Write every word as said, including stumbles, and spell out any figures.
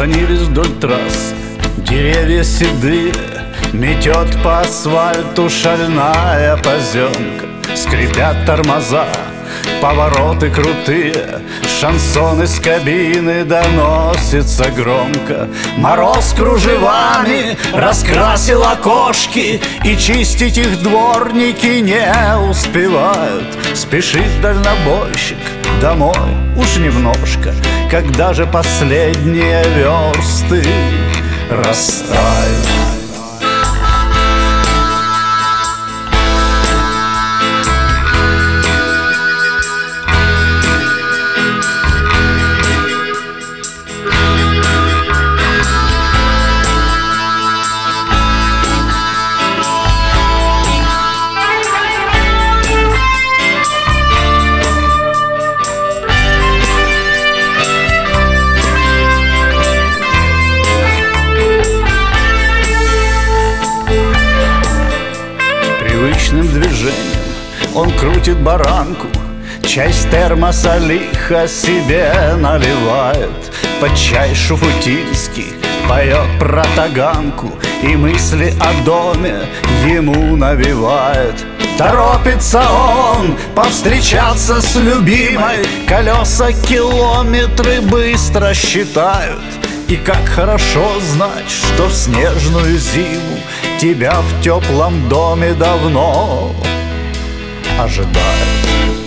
склонились вдоль трасс, деревья седые, метет по асфальту шальная поземка. Скрипят тормоза, повороты крутые, шансон из кабины доносится громко. Мороз кружевами раскрасил окошки, и чистить их дворники не успевают. Спешит дальнобойщик домой уж немножко, когда же последние версты растают. Привычным движением он крутит баранку, часть термоса лихо себе наливает. Под чай шуфутинский поет про таганку, и мысли о доме ему навевает. Торопится он повстречаться с любимой, колеса километры быстро считают. И как хорошо знать, что в снежную зиму тебя в теплом доме давно ожидают.